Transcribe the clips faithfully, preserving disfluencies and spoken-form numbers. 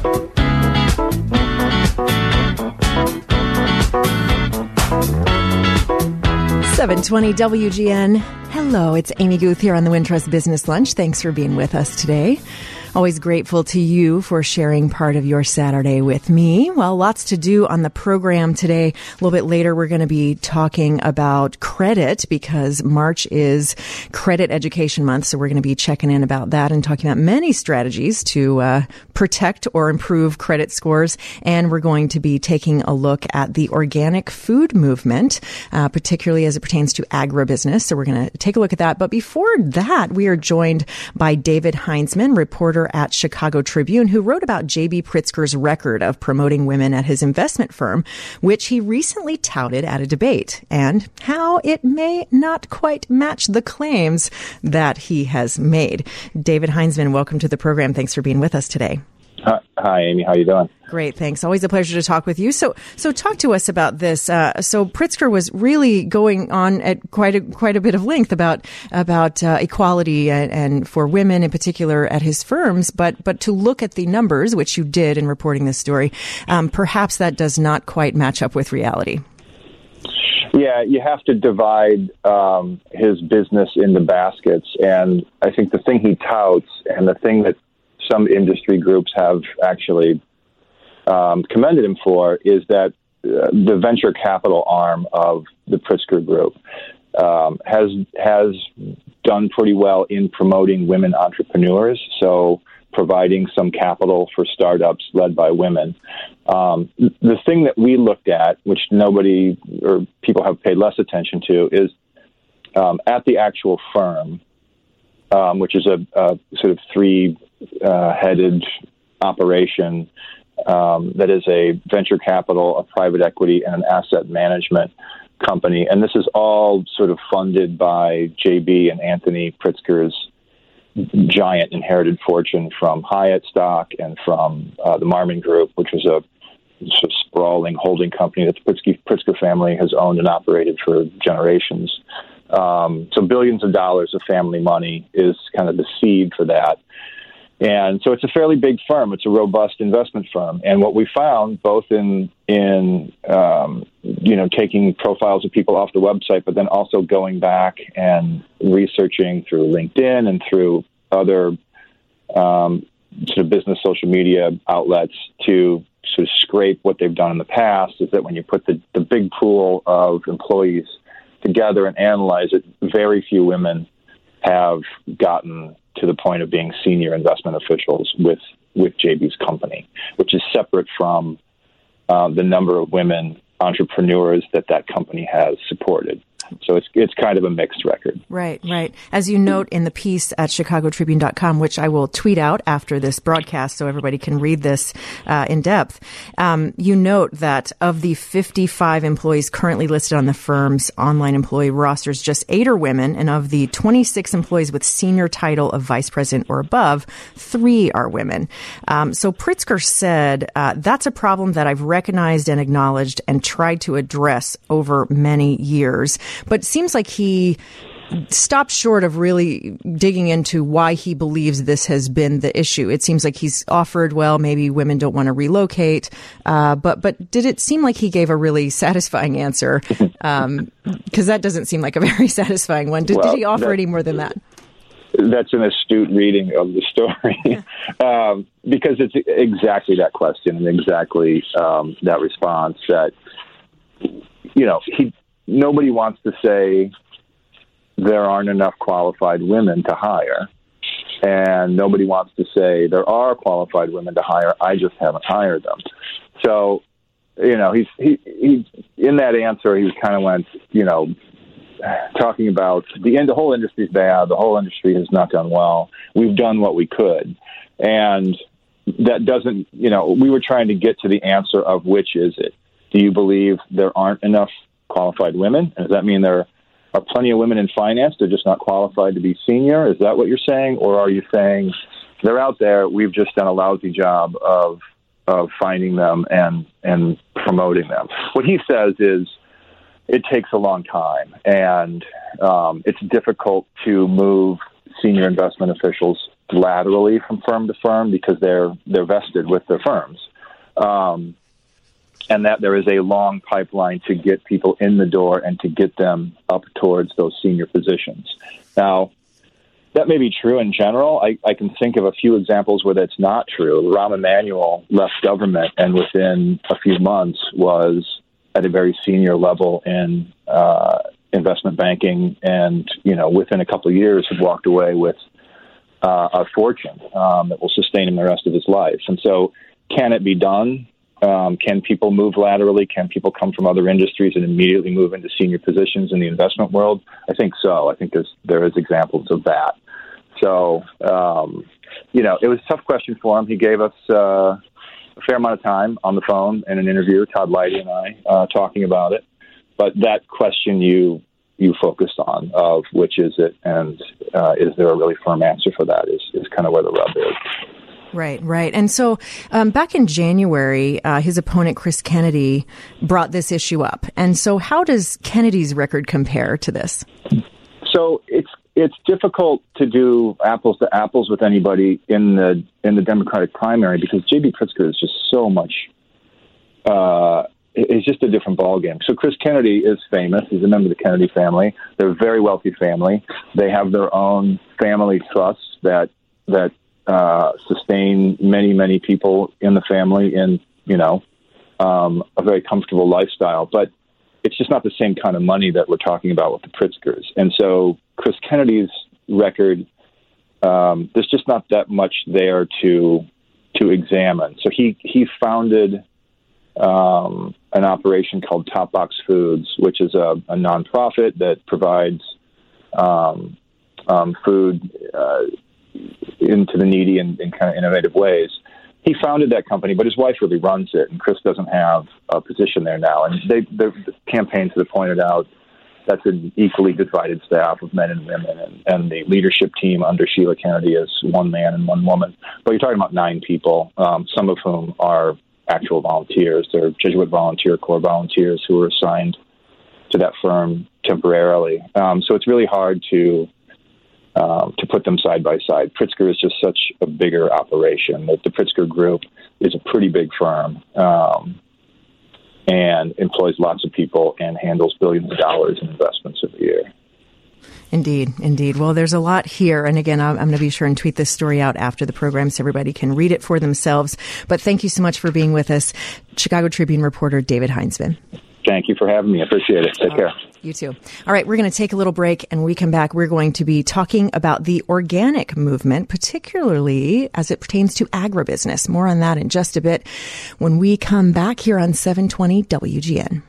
seven twenty W G N. Hello, it's Amy Guth here on the Wintrust Business Lunch. Thanks for being with us today. Always grateful to you for sharing part of your Saturday with me. Well, lots to do on the program today. A little bit later, we're going to be talking about credit because March is Credit Education Month. So we're going to be checking in about that and talking about many strategies to uh, protect or improve credit scores. And we're going to be taking a look at the organic food movement, uh, particularly as it pertains to agribusiness. So we're going to take a look at that. But before that, we are joined by David Heinzman, reporter at Chicago Tribune, who wrote about J B. Pritzker's record of promoting women at his investment firm, which he recently touted at a debate, and how it may not quite match the claims that he has made. David Heinzman, welcome to the program. Thanks for being with us today. Hi, hi, Amy. How you doing? Great, thanks. Always a pleasure to talk with you. So, so talk to us about this. Uh, so, Pritzker was really going on at quite a quite a bit of length about about uh, equality and, and for women in particular at his firms. But but to look at the numbers, which you did in reporting this story, um, perhaps that does not quite match up with reality. Yeah, you have to divide um, his business into baskets, and I think the thing he touts and the thing that some industry groups have actually um, commended him for is that uh, the venture capital arm of the Pritzker Group um, has has done pretty well in promoting women entrepreneurs, so providing some capital for startups led by women. Um, the thing that we looked at, which nobody or people have paid less attention to, is um, at the actual firm, um, which is a, a sort of three Uh, headed operation um, that is a venture capital, a private equity, and an asset management company. And this is all sort of funded by J B and Anthony Pritzker's giant inherited fortune from Hyatt stock and from uh, the Marmon Group, which was a sort of sprawling holding company that the Pritzker, Pritzker family has owned and operated for generations. Um, so billions of dollars of family money is kind of the seed for that. And so it's a fairly big firm. It's a robust investment firm. And what we found, both in, in um, you know, taking profiles of people off the website, but then also going back and researching through LinkedIn and through other um, sort of business social media outlets to sort of scrape what they've done in the past, is that when you put the, the big pool of employees together and analyze it, very few women have gotten to the point of being senior investment officials with, with J B's company, which is separate from uh, the number of women entrepreneurs that that company has supported. So it's it's kind of a mixed record. Right, right. As you note in the piece at chicago tribune dot com, which I will tweet out after this broadcast so everybody can read this uh, in depth, um, you note that of the fifty-five employees currently listed on the firm's online employee rosters, just eight are women, and of the twenty-six employees with senior title of vice president or above, three are women. Um, so Pritzker said, uh, that's a problem that I've recognized and acknowledged and tried to address over many years. But it seems like he stopped short of really digging into why he believes this has been the issue. It seems like he's offered, well, maybe women don't want to relocate. Uh, but but did it seem like he gave a really satisfying answer? Um, because that doesn't seem like a very satisfying one. Did, well, did he offer that, any more than that? That's an astute reading of the story. um, because it's exactly that question and exactly um, that response that, you know, he... Nobody wants to say there aren't enough qualified women to hire, and nobody wants to say there are qualified women to hire. I just haven't hired them. So, you know, he's he, he in that answer, he kind of went, you know, talking about the end. The whole industry's bad. The whole industry has not done well. We've done what we could, and that doesn't. You know, we were trying to get to the answer of which is it. Do you believe there aren't enough qualified women? Does that mean there are plenty of women in finance? They're just not qualified to be senior? Is that what you're saying? Or are you saying they're out there, we've just done a lousy job of of finding them and, and promoting them? What he says is it takes a long time, and um, it's difficult to move senior investment officials laterally from firm to firm because they're they're vested with their firms, um, and that there is a long pipeline to get people in the door and to get them up towards those senior positions. Now, that may be true in general. I, I can think of a few examples where that's not true. Rahm Emanuel left government and within a few months was at a very senior level in uh, investment banking, and you know, within a couple of years had walked away with uh, a fortune um, that will sustain him the rest of his life. And so, can it be done? Um, can people move laterally? Can people come from other industries and immediately move into senior positions in the investment world? I think so. I think there's, there is examples of that. So, um, you know, it was a tough question for him. He gave us uh, a fair amount of time on the phone in an interview, Todd Leidy and I, uh, talking about it. But that question you you focused on, of which is it, and uh, is there a really firm answer for that, is, is kind of where the rub is. Right, right. And so um, back in January, uh, his opponent, Chris Kennedy, brought this issue up. And so how does Kennedy's record compare to this? So it's it's difficult to do apples to apples with anybody in the in the Democratic primary because J B. Pritzker is just so much, uh, it's just a different ballgame. So Chris Kennedy is famous. He's a member of the Kennedy family. They're a very wealthy family. They have their own family trusts that that Uh, sustain many, many people in the family in, you know, um, a very comfortable lifestyle. But it's just not the same kind of money that we're talking about with the Pritzkers. And so Chris Kennedy's record, um, there's just not that much there to to examine. So he, he founded um, an operation called Top Box Foods, which is a, a nonprofit that provides um, um, food uh into the needy in, in kind of innovative ways. He founded that company, but his wife really runs it, and Chris doesn't have a position there now. And they, the campaigns have pointed out that's an equally divided staff of men and women, and, and the leadership team under Sheila Kennedy is one man and one woman. But you're talking about nine people, um, some of whom are actual volunteers. They're Jesuit Volunteer Corps volunteers who are assigned to that firm temporarily. Um, so it's really hard to Um, to put them side by side. Pritzker is just such a bigger operation. The, the Pritzker Group is a pretty big firm um, and employs lots of people and handles billions of dollars in investments every year. Indeed, indeed. Well, there's a lot here. And again, I'm, I'm going to be sure and tweet this story out after the program so everybody can read it for themselves. But thank you so much for being with us, Chicago Tribune reporter David Heinzman. Thank you for having me. I appreciate it. Take care. You too. All right, we're going to take a little break, and when we come back, we're going to be talking about the organic movement, particularly as it pertains to agribusiness. More on that in just a bit when we come back here on seven twenty W G N.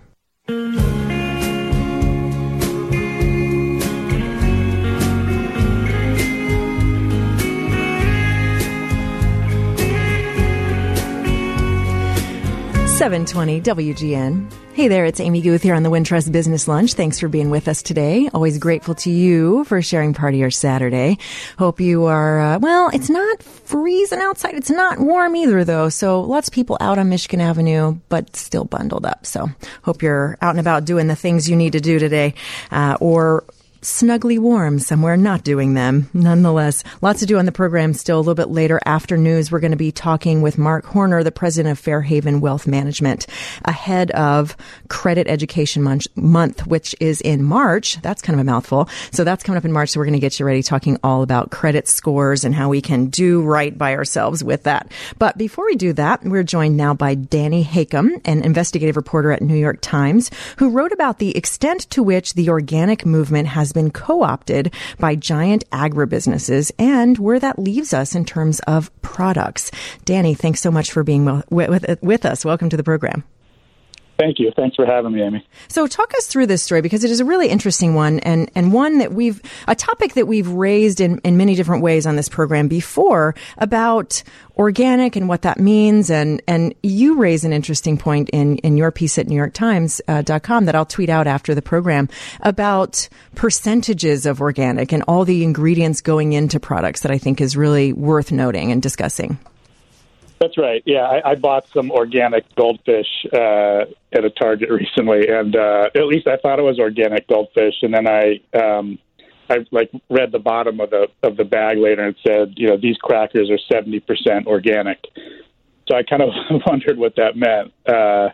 seven twenty W G N. Hey there, it's Amy Guth here on the Wintrust Business Lunch. Thanks for being with us today. Always grateful to you for sharing part of your Saturday. Hope you are, uh, well, it's not freezing outside. It's not warm either, though. So lots of people out on Michigan Avenue, but still bundled up. So hope you're out and about doing the things you need to do today, uh, or snugly warm somewhere not doing them. Nonetheless, lots to do on the program still. A little bit later after news, we're going to be talking with Mark Horner, the president of Fairhaven Wealth Management, ahead of Credit Education Month, which is in March. That's kind of a mouthful. So that's coming up in March. So we're going to get you ready talking all about credit scores and how we can do right by ourselves with that. But before we do that, we're joined now by Danny Hakem, an investigative reporter at New York Times, who wrote about the extent to which the organic movement has been co-opted by giant agribusinesses and where that leaves us in terms of products. Danny, thanks so much for being with, with, with us. Welcome to the program. Thank you. Thanks for having me, Amy. So talk us through this story, because it is a really interesting one, and, and one that we've, a topic that we've raised in, in many different ways on this program before about organic and what that means. And, and you raise an interesting point in, in your piece at New York Times dot com that I'll tweet out after the program about percentages of organic and all the ingredients going into products that I think is really worth noting and discussing. That's right. Yeah, I, I bought some organic goldfish uh, at a Target recently, and uh, at least I thought it was organic goldfish. And then I um, I like read the bottom of the of the bag later, and it said, you know, these crackers are seventy percent organic. So I kind of wondered what that meant. Uh,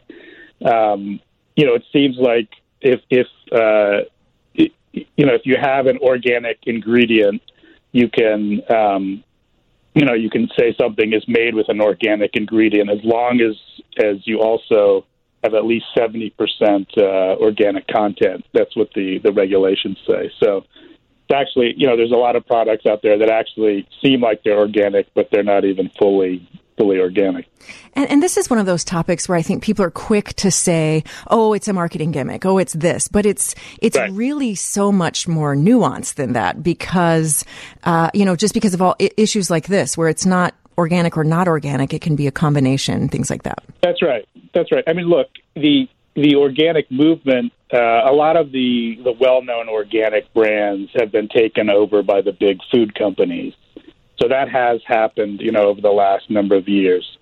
um, you know, it seems like if if uh, it, you know if you have an organic ingredient, you can um, you know you can say something is made with an organic ingredient as long as as you also have at least seventy percent uh, organic content. That's what the the regulations say. So. It's actually, you know, there's a lot of products out there that actually seem like they're organic, but they're not even fully fully organic. And, and this is one of those topics where I think people are quick to say, oh, it's a marketing gimmick. Oh, it's this. But it's it's right. really so much more nuanced than that because, uh, you know, just because of all I- issues like this, where it's not organic or not organic, it can be a combination, things like that. That's right. That's right. I mean, look, the the organic movement, uh, a lot of the, the well-known organic brands have been taken over by the big food companies. So that has happened, you know, over the last number of years.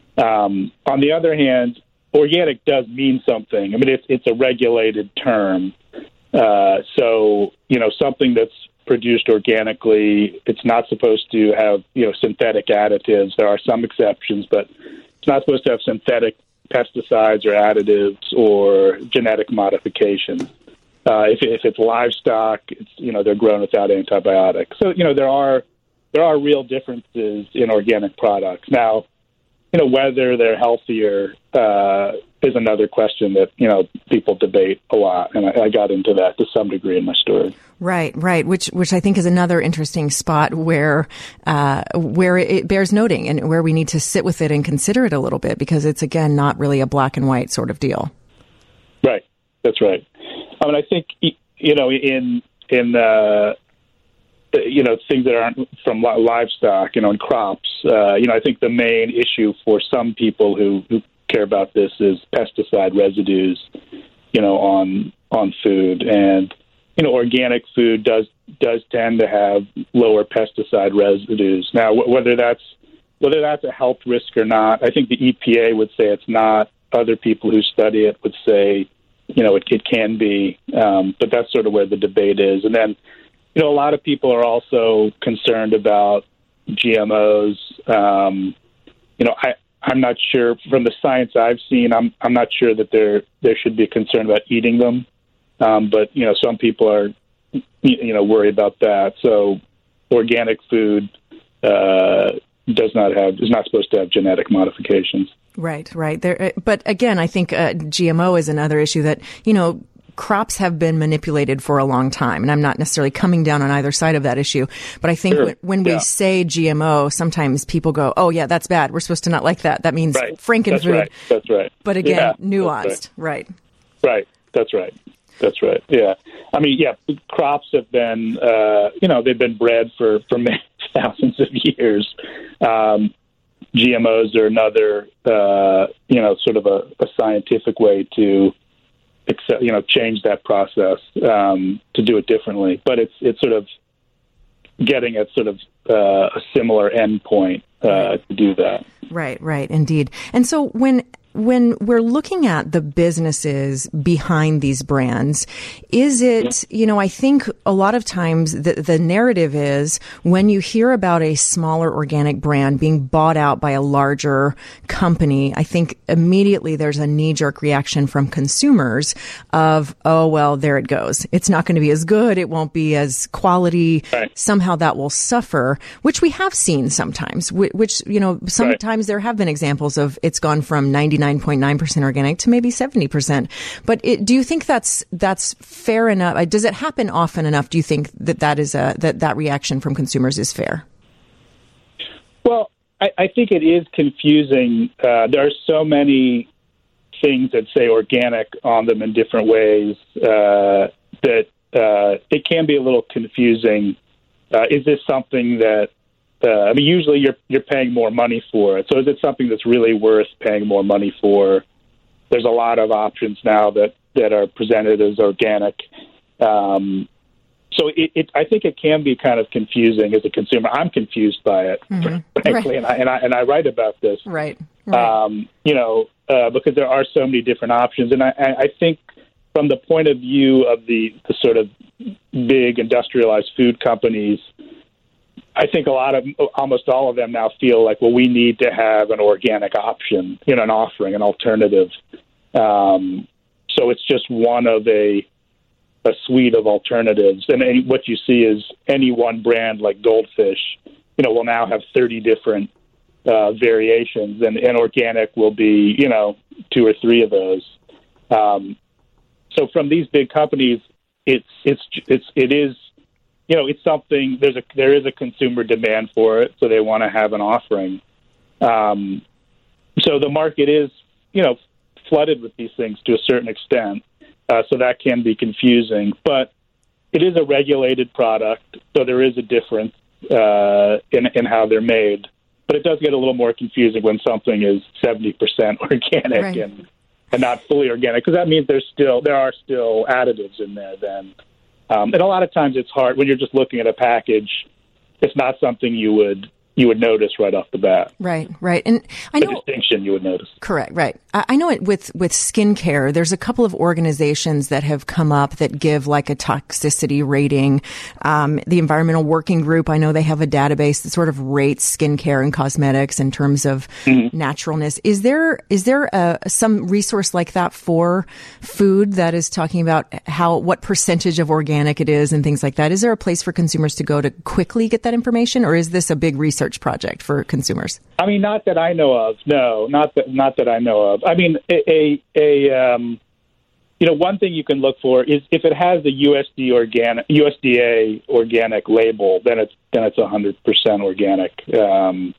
Um, on the other hand, organic does mean something. I mean, it's, it's a regulated term. Uh, so, you know, something that's produced organically, it's not supposed to have, you know, synthetic additives. There are some exceptions, but it's not supposed to have synthetic pesticides or additives or genetic modifications. Uh, if, if it's livestock, it's, you know, they're grown without antibiotics. So, you know, there are there are real differences in organic products. Now, you know, whether they're healthier uh, is another question that, you know, people debate a lot. And I, I got into that to some degree in my story. Right, right. Which, which I think is another interesting spot where, uh, where it bears noting and where we need to sit with it and consider it a little bit because it's, again, not really a black and white sort of deal. Right. That's right. I mean, I think, you know, in, in, uh, you know, things that aren't from livestock, you know, and crops, uh, you know, I think the main issue for some people who, who care about this is pesticide residues, you know, on, on food. And, you know, organic food does does tend to have lower pesticide residues. Now, wh- whether that's whether that's a health risk or not, I think the E P A would say it's not. Other people who study it would say, you know, it, it can be. Um, but that's sort of where the debate is. And then, you know, a lot of people are also concerned about G M Os. Um, you know, I, I'm not sure from the science I've seen. I'm I'm not sure that there there should be a concern about eating them. Um, but, you know, some people are, you know, worried about that. So organic food uh, does not have, is not supposed to have genetic modifications. Right, right. There, but again, I think uh, G M O is another issue that, you know, crops have been manipulated for a long time. And I'm not necessarily coming down on either side of that issue. But I think sure. when, when yeah. we say G M O, sometimes people go, oh, yeah, that's bad. We're supposed to not like that. That means right. Frankenfood. That's right. That's right. But again, yeah, nuanced. Right. right. Right. That's right. That's right. Yeah. I mean, yeah, crops have been, uh, you know, they've been bred for, for many thousands of years. Um, G M Os are another, uh, you know, sort of a, a scientific way to, accept, you know, change that process um, to do it differently. But it's it's sort of getting at sort of uh, a similar endpoint uh, to do that. Right, right, indeed. And so when when we're looking at the businesses behind these brands, is it, you know, I think a lot of times the, the narrative is when you hear about a smaller organic brand being bought out by a larger company, I think immediately there's a knee-jerk reaction from consumers of, oh, well, there it goes. It's not going to be as good. It won't be as quality. Right. Somehow that will suffer, which we have seen sometimes, which, you know, sometimes right. there have been examples of it's gone from ninety-nine point nine percent organic to maybe seventy percent. But it, do you think that's that's fair enough? Does it happen often enough? Do you think that that is a that that reaction from consumers is fair? Well, I, I think it is confusing. Uh, there are so many things that say organic on them in different ways uh, that uh, it can be a little confusing. Uh, is this something that Uh, I mean, usually you're you're paying more money for it. So is it something that's really worth paying more money for? There's a lot of options now that, that are presented as organic. Um, so it, it, I think it can be kind of confusing as a consumer. I'm confused by it, mm-hmm. frankly, right. and I and I and I write about this, right? right. Um, you know, uh, because there are so many different options, and I, I think from the point of view of the, the sort of big industrialized food companies, I think a lot of, almost all of them now feel like, well, we need to have an organic option, you know, an offering, an alternative. Um, so it's just one of a a suite of alternatives. And any, what you see is any one brand like Goldfish, you know, will now have thirty different uh, variations, and, and organic will be, you know, two or three of those. Um, so from these big companies, it's it's it's it is, you know, it's something. There's a there is a consumer demand for it, so they want to have an offering. Um, so the market is, you know, flooded with these things to a certain extent. Uh, so that can be confusing, but it is a regulated product, so there is a difference uh, in, in how they're made. But it does get a little more confusing when something is seventy percent organic right. and, and not fully organic, because that means there's still there are still additives in there then. Um, and a lot of times it's hard when you're just looking at a package. It's not something you would you would notice right off the bat. Right, right. And I know the distinction you would notice. Correct, right. I, I know it with, with skincare, there's a couple of organizations that have come up that give like a toxicity rating. Um, the Environmental Working Group, I know they have a database that sort of rates skincare and cosmetics in terms of mm-hmm. naturalness. Is there, is there a, some resource like that for food that is talking about how, what percentage of organic it is and things like that? Is there a place for consumers to go to quickly get that information, or is this a big research project for consumers? I mean, not that I know of. No, not that not that I know of. I mean, a, a, a um, you know, one thing you can look for is if it has the U S D organic U S D A organic label, then it's then it's one hundred percent organic. Um,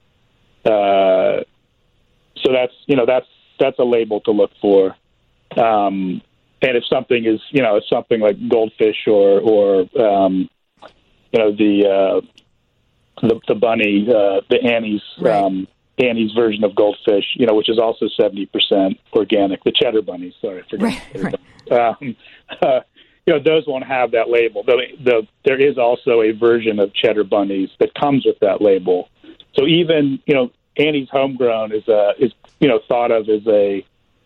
uh, so that's you know that's that's a label to look for. Um, and if something is you know if something like Goldfish or or um, you know the uh, The, the bunny, uh, the Annie's, right. um, Annie's version of Goldfish, you know, which is also seventy percent organic. The cheddar bunnies, sorry, I forgot. Right, right. Um, uh, you know, those won't have that label. The, the, there is also a version of cheddar bunnies that comes with that label. So even, you know, Annie's Homegrown is, a, is you know, thought of as a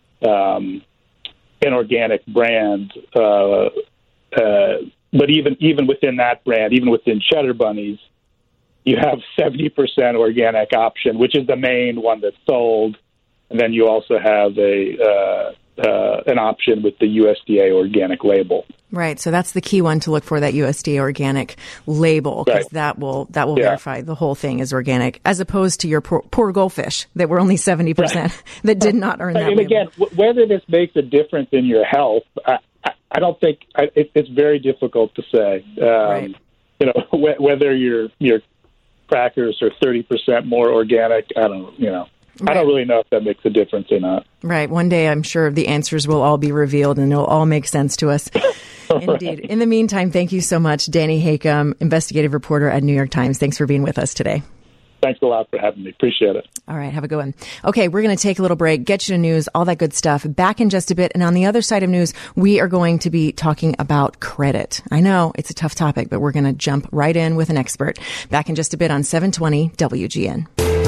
um, an organic brand. Uh, uh, but even even within that brand, even within cheddar bunnies, you have seventy percent organic option, which is the main one that's sold. And then you also have a uh, uh, an option with the U S D A organic label. Right. So that's the key one to look for, that U S D A organic label, because right. that will that will yeah. verify the whole thing is organic, as opposed to your poor, poor Goldfish that were only seventy percent right. that did not earn that and label. Again, w- whether this makes a difference in your health, I, I, I don't think I, it, it's very difficult to say. Um, right. You know, wh- whether your your crackers are thirty percent more organic, I don't, you know, right. I don't really know if that makes a difference or not. Right. One day, I'm sure the answers will all be revealed and it'll all make sense to us. Indeed. Right. In the meantime, thank you so much, Danny Hakem, investigative reporter at New York Times. Thanks for being with us today. Thanks a lot for having me. Appreciate it. All right. Have a good one. Okay. We're going to take a little break, get you to news, all that good stuff. Back in just a bit. And on the other side of news, we are going to be talking about credit. I know it's a tough topic, but we're going to jump right in with an expert. Back in just a bit on seven twenty W G N.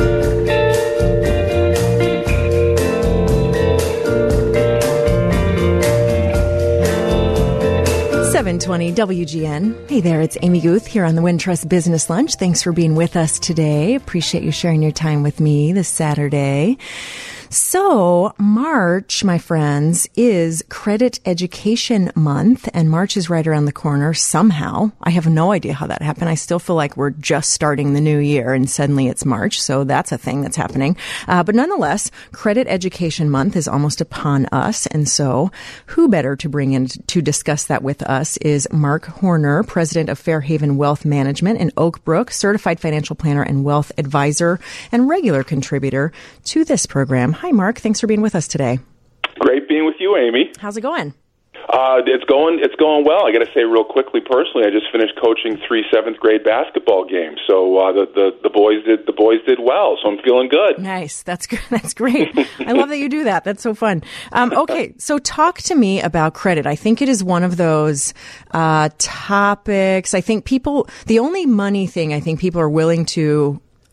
seven twenty W G N. Hey there, it's Amy Guth here on the Wintrust Business Lunch. Thanks for being with us today. Appreciate you sharing your time with me this Saturday. So March, my friends, is Credit Education Month, and March is right around the corner somehow. I have no idea how that happened. I still feel like we're just starting the new year and suddenly it's March. So that's a thing that's happening. Uh, but nonetheless, Credit Education Month is almost upon us. And so who better to bring in to discuss that with us is Mark Horner, president of Fairhaven Wealth Management in Oak Brook, certified financial planner and wealth advisor and regular contributor to this program. Hi, Mark. Thanks for being with us today. Great being with you, Amy. How's it going? Uh, it's going. It's going well. I got to say, real quickly, personally, I just finished coaching three seventh grade basketball games, so uh, the, the the boys did the boys did well. So I'm feeling good. Nice. That's good. That's great. I love that you do that. That's so fun. Um, okay, so talk to me about credit. I think it is one of those uh, topics. I think people. The only money thing I think people are willing to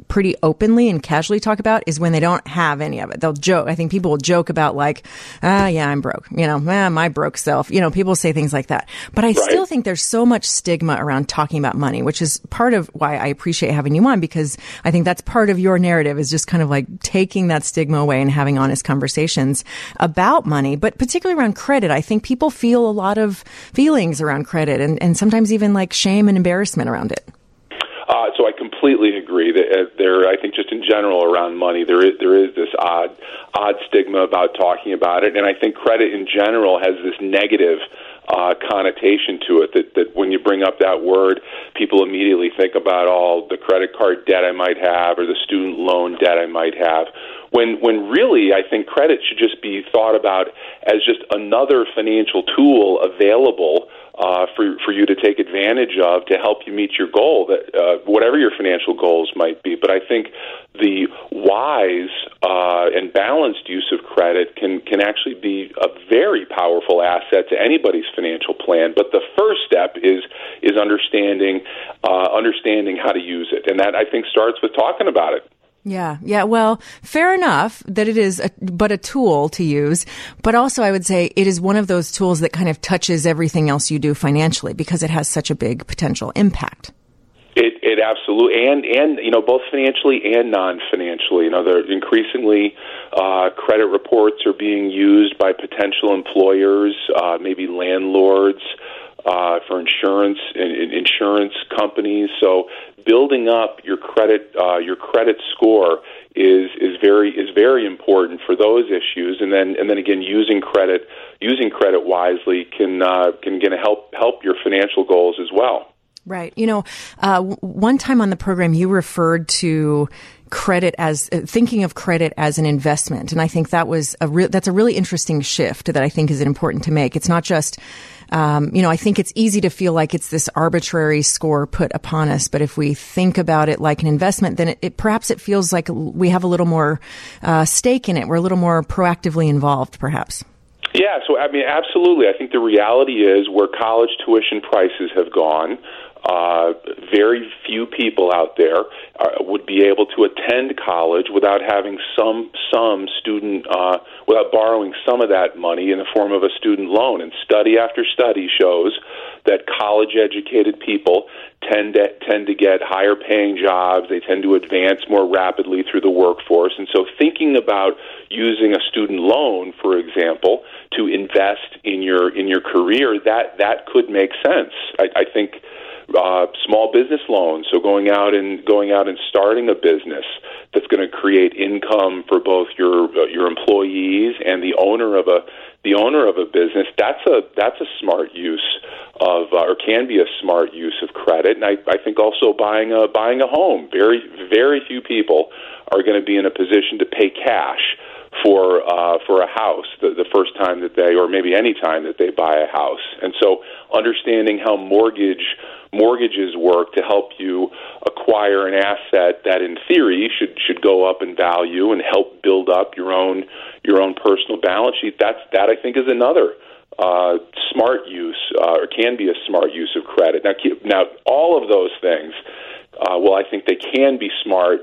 pretty openly and casually talk about is when they don't have any of it. They'll joke. I think people will joke about like, ah, yeah, I'm broke. You know, ah, my broke self. You know, people say things like that. But I Right. still think there's so much stigma around talking about money, which is part of why I appreciate having you on, because I think that's part of your narrative is just kind of like taking that stigma away and having honest conversations about money, but particularly around credit. I think people feel a lot of feelings around credit and, and sometimes even like shame and embarrassment around it. Uh, so I completely agree that uh, there. I think just in general around money, there is there is this odd odd stigma about talking about it, and I think credit in general has this negative uh, connotation to it. That that when you bring up that word, people immediately think about all the credit card debt I might have or the student loan debt I might have. When when really, I think credit should just be thought about as just another financial tool available Uh, for for you to take advantage of to help you meet your goal, that uh, whatever your financial goals might be. But I think the wise uh, and balanced use of credit can can actually be a very powerful asset to anybody's financial plan. But the first step is is understanding uh, understanding how to use it, and that I think starts with talking about it. Yeah. Yeah. Well, fair enough that it is a, but a tool to use. But also I would say it is one of those tools that kind of touches everything else you do financially because it has such a big potential impact. It, it absolutely, and, and, you know, both financially and non-financially. You know, there increasingly uh, credit reports are being used by potential employers, uh, maybe landlords, Uh, for insurance and insurance companies. So building up your credit uh, your credit score is is very is very important for those issues. And then and then again, using credit using credit wisely can uh, can can help help your financial goals as well. Right. You know, uh, one time on the program, you referred to credit as uh, thinking of credit as an investment. And I think that was a re- that's a really interesting shift that I think is important to make. It's not just, um, you know, I think it's easy to feel like it's this arbitrary score put upon us. But if we think about it like an investment, then it, it perhaps it feels like we have a little more uh, stake in it. We're a little more proactively involved, perhaps. Yeah, so I mean, absolutely. I think the reality is where college tuition prices have gone, uh, very few people out there uh, would be able to attend college without having some some student, uh, without borrowing some of that money in the form of a student loan. And study after study shows that college-educated people tend to tend to get higher-paying jobs. They tend to advance more rapidly through the workforce. And so, thinking about using a student loan, for example, to invest in your in your career, that that could make sense. I, I think. Uh, small business loans, so going out and going out and starting a business that's going to create income for both your uh, your employees and the owner of a the owner of a business. That's a that's a smart use of uh, or can be a smart use of credit. And I, I think also buying a buying a home. Very very few people are going to be in a position to pay cash for uh, for a house the, the first time that they, or maybe any time that they buy a house. And so understanding how mortgage mortgages work to help you acquire an asset that in theory should should go up in value and help build up your own your own personal balance sheet, that's that I think is another uh, smart use uh, or can be a smart use of credit. Now, now all of those things, uh, well, I think they can be smart.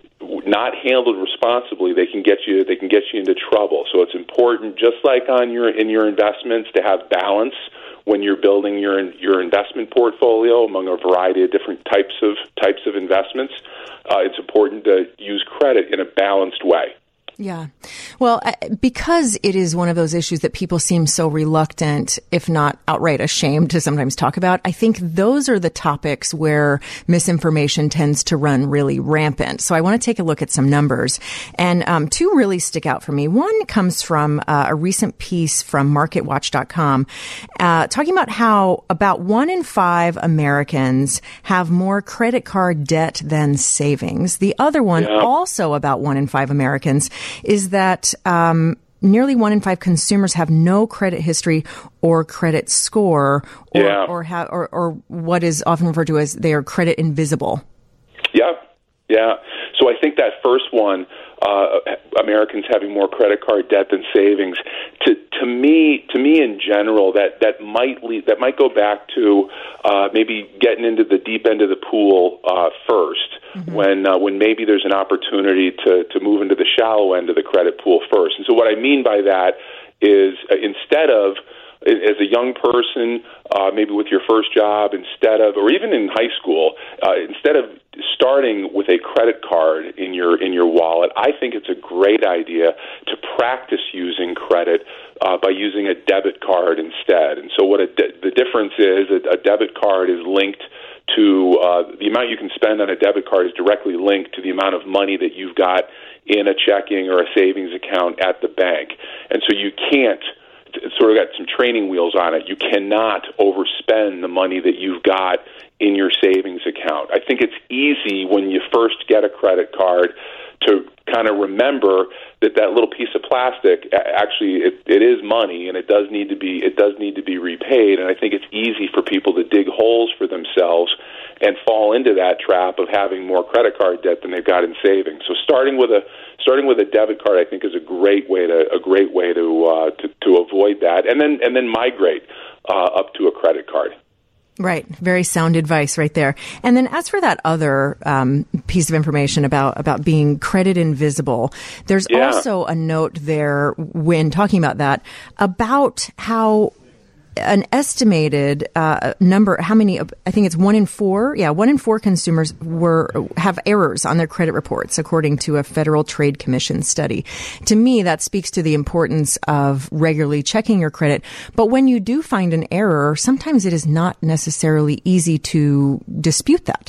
Not handled responsibly, they can get you. They can get you into trouble. So it's important, just like on your in your investments, to have balance when you're building your your investment portfolio among a variety of different types of types of investments. Uh, it's important to use credit in a balanced way. Yeah. Well, because it is one of those issues that people seem so reluctant, if not outright ashamed to sometimes talk about, I think those are the topics where misinformation tends to run really rampant. So I want to take a look at some numbers. And um, two really stick out for me. One comes from uh, a recent piece from market watch dot com uh, talking about how about one in five Americans have more credit card debt than savings. The other one, yeah. also about one in five Americans, is that um, nearly one in five consumers have no credit history or credit score, or yeah. or, ha- or or what is often referred to as they are credit invisible. Yeah, Yeah. So I think that first one, uh, Americans having more credit card debt than savings, to to me, to me in general, that that might lead, that might go back to uh, maybe getting into the deep end of the pool uh, first, mm-hmm. when uh, when maybe there's an opportunity to to move into the shallow end of the credit pool first. And so what I mean by that is uh, instead of as a young person, uh, maybe with your first job, instead of, or even in high school, uh, instead of starting with a credit card in your in your wallet, I think it's a great idea to practice using credit uh, by using a debit card instead. And so, what a de- the difference is, a, a debit card is linked to uh, the amount you can spend on a debit card is directly linked to the amount of money that you've got in a checking or a savings account at the bank, and so you can't. It's sort of got some training wheels on it. You cannot overspend the money that you've got in your savings account. I think it's easy when you first get a credit card to kind of remember that that little piece of plastic actually it, it is money, and it does need to be it does need to be repaid. And I think it's easy for people to dig holes for themselves and fall into that trap of having more credit card debt than they've got in savings. So starting with a starting with a debit card, I think, is a great way to a great way to uh, to, to avoid that, and then and then migrate uh, up to a credit card. Right. Very sound advice right there. And then as for that other um, piece of information about, about being credit invisible, there's yeah. also a note there when talking about that about how an estimated uh, number, how many, I think it's one in four, yeah, one in four consumers were have errors on their credit reports, according to a Federal Trade Commission study. To me, that speaks to the importance of regularly checking your credit. But when you do find an error, sometimes it is not necessarily easy to dispute that.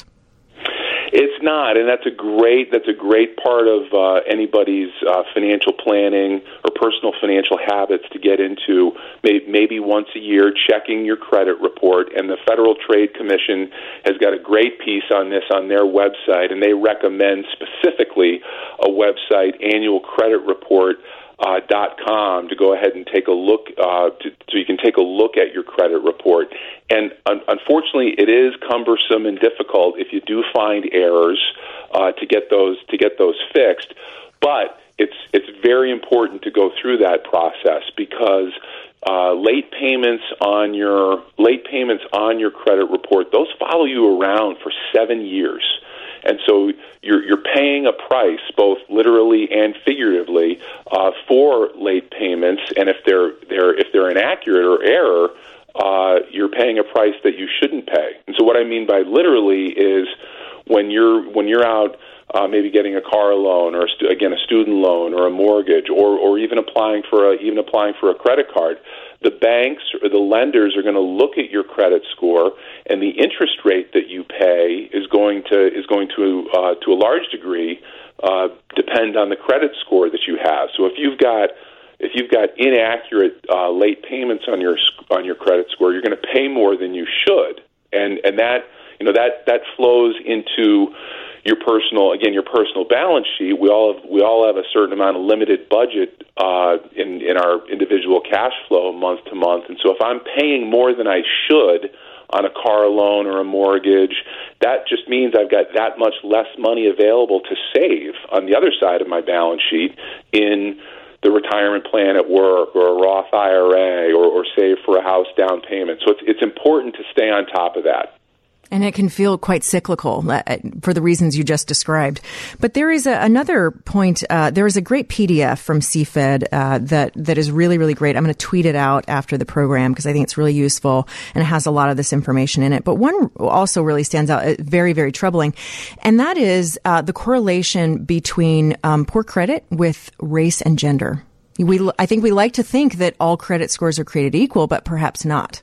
It's not, and that's a great that's a great part of uh, anybody's uh, financial planning or personal financial habits to get into. Maybe, maybe once a year, checking your credit report. And the Federal Trade Commission has got a great piece on this on their website, and they recommend specifically a website, annual credit report. Uh, dot com to go ahead and take a look, uh, to, so you can take a look at your credit report. And un- unfortunately, it is cumbersome and difficult if you do find errors uh, to get those to get those fixed. But it's it's very important to go through that process because uh, late payments on your late payments on your credit report, those follow you around for seven years. And so you're you're paying a price, both literally and figuratively, uh, for late payments. And if they're they're if they're inaccurate or error, uh, you're paying a price that you shouldn't pay. And so what I mean by literally is when you're when you're out uh, maybe getting a car loan or a stu- again a student loan or a mortgage or or even applying for a, even applying for a credit card. The banks or the lenders are going to look at your credit score, and the interest rate that you pay is going to is going to uh, to a large degree uh, depend on the credit score that you have. So if you've got if you've got inaccurate uh, late payments on your on your credit score, you're going to pay more than you should, and and that you know that that flows into your personal, again, your personal balance sheet. We all have, we all have a certain amount of limited budget uh, in in our individual cash flow month to month, and so if I'm paying more than I should on a car loan or a mortgage, that just means I've got that much less money available to save on the other side of my balance sheet in the retirement plan at work or a Roth I R A or, or save for a house down payment. So it's it's important to stay on top of that. And it can feel quite cyclical uh, for the reasons you just described. But there is a, another point. Uh, there is a great P D F from C F E D uh, that that is really, really great. I'm going to tweet it out after the program because I think it's really useful and it has a lot of this information in it. But one also really stands out, uh, very, very troubling, and that is uh, the correlation between um, poor credit with race and gender. We, I think we like to think that all credit scores are created equal, but perhaps not.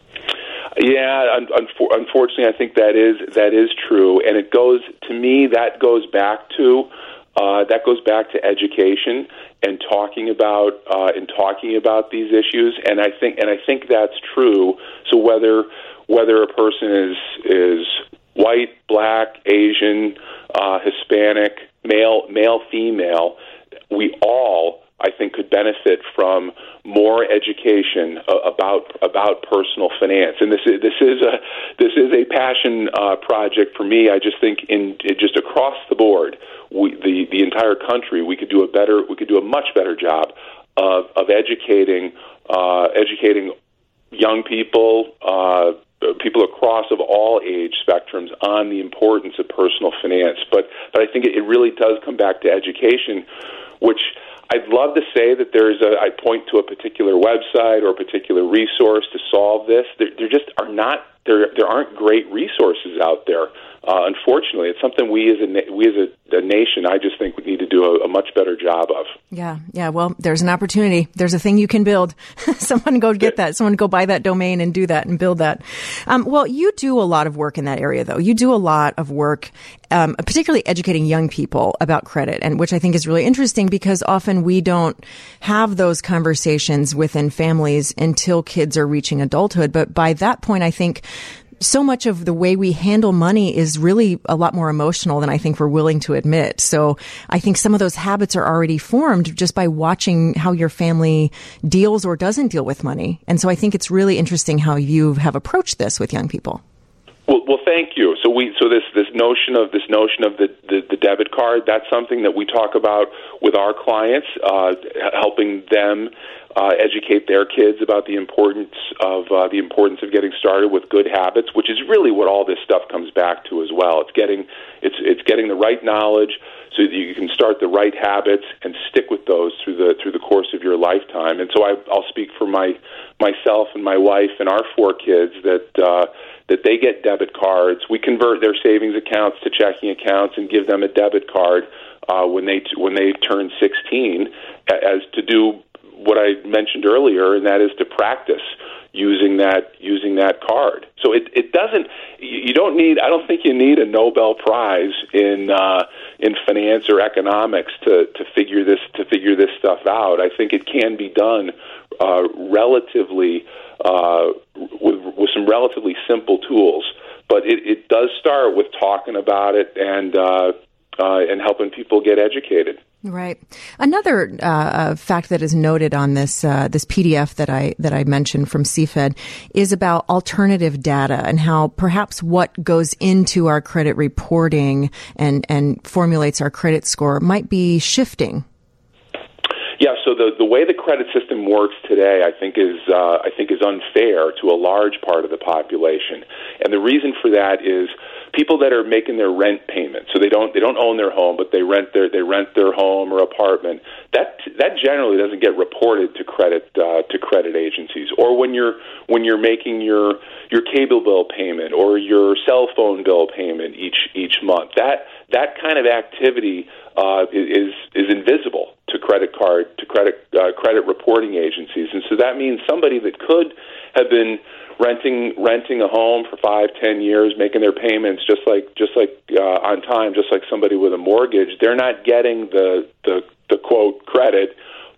Yeah, un- un- unfortunately, I think that is that is true, and it goes to me. That goes back to uh, that goes back to education and talking about uh, and talking about these issues. And I think and I think that's true. So whether whether a person is is white, black, Asian, uh, Hispanic, male, male, female, we all I think, could benefit from more education uh, about about personal finance. And this is this is a this is a passion uh, project for me. I just think in it just across the board, we, the the entire country, we could do a better we could do a much better job of of educating uh, educating young people. Uh, people across of all age spectrums on the importance of personal finance. But but I think it, it really does come back to education, which I'd love to say that there's a, I point to a particular website or a particular resource to solve this. There, there just are not, there there aren't great resources out there. Uh, unfortunately, it's something we as a we as a, a nation, I just think we need to do a, a much better job of. Yeah, yeah. Well, there's an opportunity. There's a thing you can build. Someone go get that. Someone go buy that domain and do that and build that. Um, well, you do a lot of work in that area, though. You do a lot of work, um, particularly educating young people about credit, and which I think is really interesting because often we don't have those conversations within families until kids are reaching adulthood. But by that point, I think so much of the way we handle money is really a lot more emotional than I think we're willing to admit. So I think some of those habits are already formed just by watching how your family deals or doesn't deal with money. And so I think it's really interesting how you have approached this with young people. Well, well, thank you. So we, so this this notion of this notion of the, the, the debit card, that's something that we talk about with our clients, uh, helping them uh, educate their kids about the importance of uh, the importance of getting started with good habits, which is really what all this stuff comes back to as well. It's getting it's it's getting the right knowledge so that you can start the right habits and stick with those through the through the course of your lifetime. And so I, I'll speak for my myself and my wife and our four kids that. Uh, that they get debit cards. We convert their savings accounts to checking accounts and give them a debit card uh, when they when they turn sixteen, as to do what I mentioned earlier, and that is to practice using that using that card. So it it doesn't. You don't need. I don't think you need a Nobel Prize in uh, in finance or economics to to figure this to figure this stuff out. I think it can be done uh, relatively. Uh, with, with some relatively simple tools, but it, it does start with talking about it and uh, uh, and helping people get educated. Right. Another uh, fact that is noted on this uh, this P D F that I that I mentioned from C F E D is about alternative data and how perhaps what goes into our credit reporting and and formulates our credit score might be shifting. Yeah, so the the way the credit system works today, I think is uh, I think is unfair to a large part of the population, and the reason for that is people that are making their rent payments. So they don't they don't own their home, but they rent their they rent their home or apartment. That that generally doesn't get reported to credit uh, to credit agencies. Or when you're when you're making your your cable bill payment or your cell phone bill payment each each month. That that kind of activity uh, is is invisible to credit card to credit uh, credit reporting agencies, and so that means somebody that could have been renting renting a home for five, ten years, making their payments just like just like uh, on time, just like somebody with a mortgage, they're not getting the the, the quote credit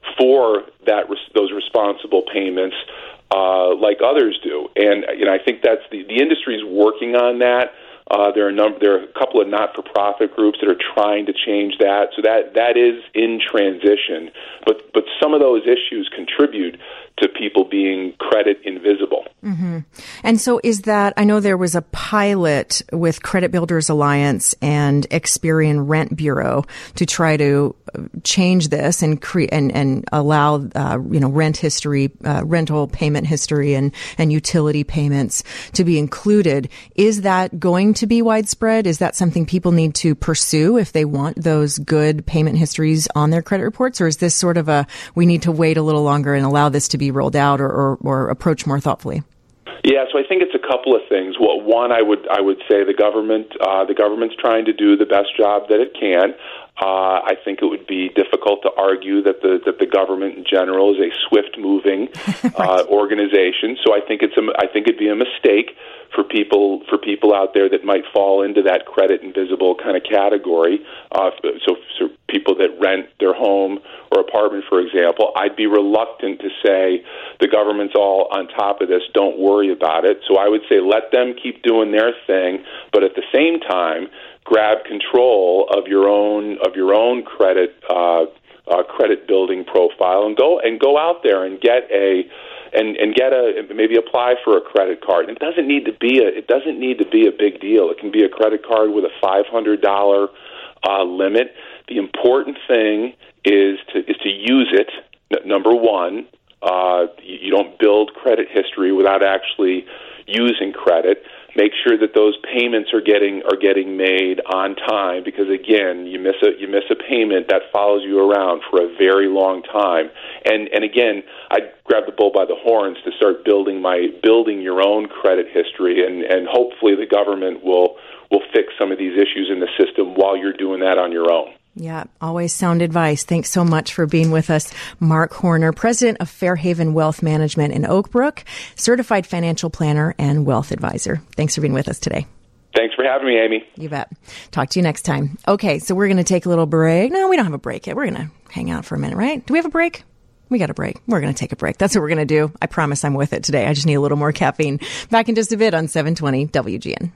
for that those responsible payments uh, like others do, and you know I think that's the the industry's working on that. Uh, there are a number, there are a couple of not-for-profit groups that are trying to change that, so that that is in transition. But but some of those issues contribute to people being credit invisible. Mm-hmm. And so is that, I know there was a pilot with Credit Builders Alliance and Experian Rent Bureau to try to change this and create and, and allow, uh, you know, rent history, uh, rental payment history and, and utility payments to be included. Is that going to be widespread? Is that something people need to pursue if they want those good payment histories on their credit reports? Or is this sort of a, we need to wait a little longer and allow this to be rolled out or, or, or approach more thoughtfully? Yeah, so I think it's a couple of things. Well, one, I would I would say the government uh, the government's trying to do the best job that it can. Uh, I think it would be difficult to argue that the that the government in general is a swift-moving right. uh, organization. So I think it's a, I think it'd be a mistake for people for people out there that might fall into that credit invisible kind of category. Uh, so, so people that rent their home or apartment, for example, I'd be reluctant to say the government's all on top of this. Don't worry about it. So I would say let them keep doing their thing, but at the same time, grab control of your own of your own credit uh, uh, credit. credit building profile and go and go out there and get a and and get a maybe apply for a credit card. And it doesn't need to be a it doesn't need to be a big deal. It can be a credit card with a five hundred dollars uh, limit. The important thing is to is to use it. N- number one, uh, you, you don't build credit history without actually using credit. Make sure that those payments are getting are getting made on time, because again, you miss a you miss a payment that follows you around for a very long time. And and again, I grab the bull by the horns to start building my building your own credit history, and, and hopefully the government will will fix some of these issues in the system while you're doing that on your own. Yeah, always sound advice. Thanks so much for being with us. Mark Horner, president of Fairhaven Wealth Management in Oak Brook, certified financial planner and wealth advisor. Thanks for being with us today. Thanks for having me, Amy. You bet. Talk to you next time. Okay, so we're going to take a little break. No, we don't have a break yet. We're going to hang out for a minute, right? Do we have a break? We got a break. We're going to take a break. That's what we're going to do. I promise I'm with it today. I just need a little more caffeine. Back in just a bit on seven twenty W G N.